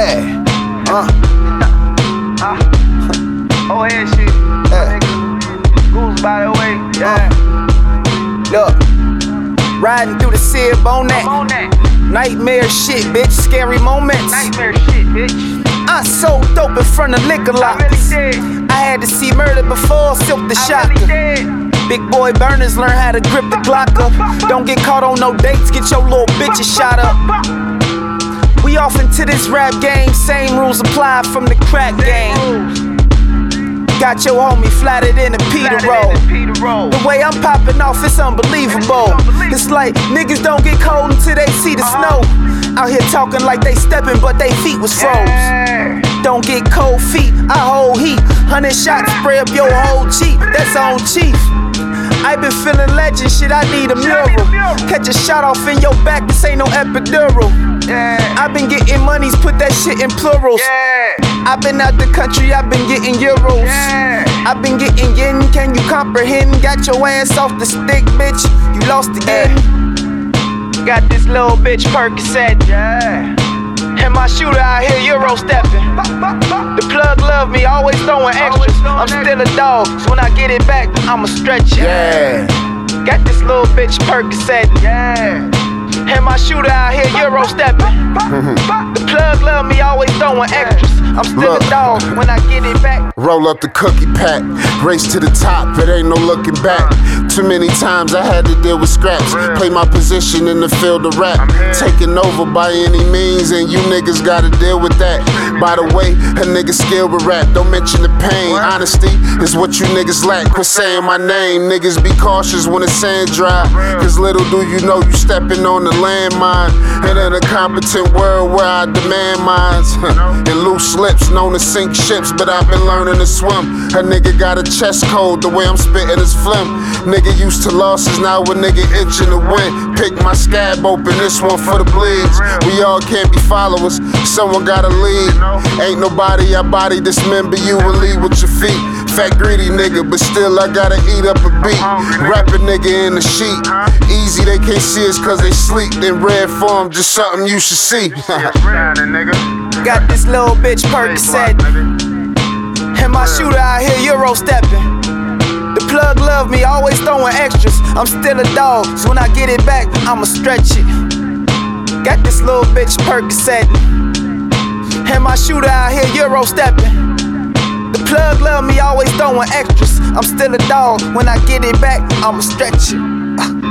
Yeah. Oh, yeah, shit. Goose, by the way. Yeah. Look, riding through the sib on that. I'm on that. Nightmare shit, bitch. Scary moments. Nightmare shit, bitch. I sold dope in front of liquor I really lockers. did. I had to see murder before Silk the I shocker. really did. Big boy burners learn how to grip the Glock up. Don't get caught on no dates, get your little bitches shot up. We off into this rap game, same rules apply from the crack game. Got your homie flattered in a Peter roll. The way I'm popping off, it's unbelievable. It's like niggas don't get cold until they see the snow. Out here talking like they stepping, but they feet was froze. Don't get cold feet, I hold heat. 100 shots, spray up your whole cheek. That's on chief. I been feeling legend, shit, I need a mural. Catch a shot off in your back, this ain't no epidural. I been getting monies, put that shit in plurals. I been out the country, I been getting euros. I been getting yen, can you comprehend? Got your ass off the stick, bitch, you lost again. Got this little bitch Percocet. And my shooter out here Euro stepping. The plug love me, always throwing extras. I'm still a dog, so when I get it back, I'ma stretch it. Got this little bitch Percocet. And my shooter out here Euro stepping. The plug love me, always throwing extras. I'm still a dog, when I get it back. Roll up the cookie pack, race to the top, it ain't no looking back. Too many times I had to deal with scraps. Play my position in the field of rap. Taking over by any means, and you niggas gotta deal with that. By the way, a nigga skilled with rap, don't mention the pain. Honesty is what you niggas lack, quit saying my name. Niggas be cautious when the sand dry, cause little do you know you stepping on the landmine. And in a competent world where I demand minds. And loose lips known to sink ships, but I've been learning to swim. A nigga got a chest cold, the way I'm spitting is phlegm. Nigga used to losses, now a nigga itching to win. Pick my scab open, this one for the bleeds. We all can't be followers, someone gotta lead. Ain't nobody I body dismember you and lead with your feet. Fat greedy nigga, but still I gotta eat up a beat. Rap a nigga in the sheet. Easy, they can't see us cause they sleep. In red form, just something you should see. Got this little bitch Percocet. And my shooter out here Euro stepping. The plug love me, always throwing extras. I'm still a dog, so when I get it back, I'ma stretch it. Got this little bitch Percocet. And my shooter out here Euro stepping. The plug love me, always throwing extras. I'm still a dog, when I get it back, I'ma stretch it.